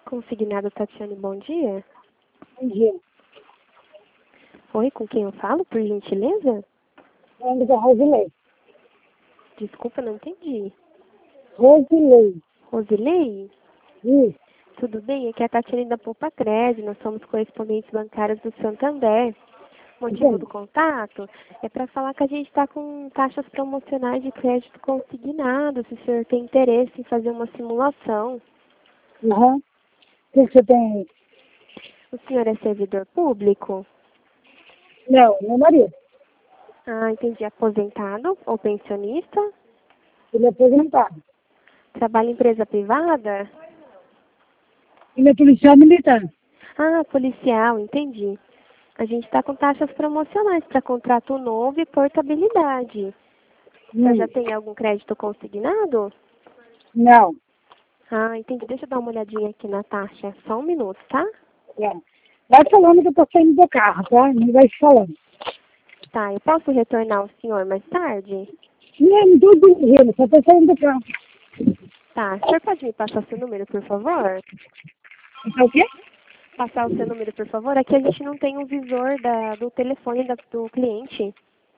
Consignado Tatiane, bom dia. Bom dia. Oi, com quem eu falo, por gentileza? Falando da Rosilei. Desculpa, não entendi. Rosilei. Rosilei? Isso. Tudo bem? Aqui é a Tatiane da Poupa Crédito, nós somos correspondentes bancários do Santander. O motivo do contato é para falar que a gente está com taxas promocionais de crédito consignado, se o senhor tem interesse em fazer uma simulação. Aham. O que você tem aí? O senhor é servidor público? Não, meu marido. Ah, entendi. Aposentado ou pensionista? Ele é aposentado. Trabalha em empresa privada? Ele é policial militar. Ah, policial, entendi. A gente está com taxas promocionais para contrato novo e portabilidade. Você já tem algum crédito consignado? Não. Ah, entendi. Deixa eu dar uma olhadinha aqui na taxa. Só um minuto, tá? É. Vai falando que eu tô saindo do carro, tá? Não vai falando. Tá, eu posso retornar o senhor mais tarde? Não tô dormindo, só tô saindo do carro. Tá, o senhor pode me passar seu número, por favor? É o quê? Passar o seu número, por favor? Aqui a gente não tem o visor do telefone do cliente.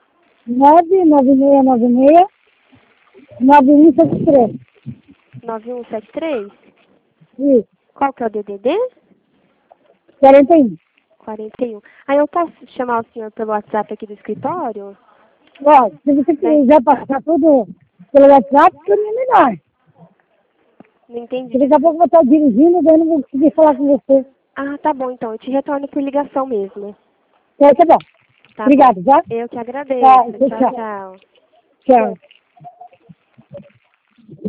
99696-9173. 9173? Isso. Qual que é o DDD? 41. 41. Aí eu posso chamar o senhor pelo WhatsApp aqui do escritório? Ó, se você quiser passar tudo pelo WhatsApp, pra mim é melhor. Não entendi. Porque daqui a pouco eu vou estar dirigindo, daí eu não vou conseguir falar com você. Ah, tá bom, então. Eu te retorno por ligação mesmo. Tá bom. Tá Obrigado, bom. tá? Eu que agradeço. Tá, Tchau, tchau. tchau. Tchau.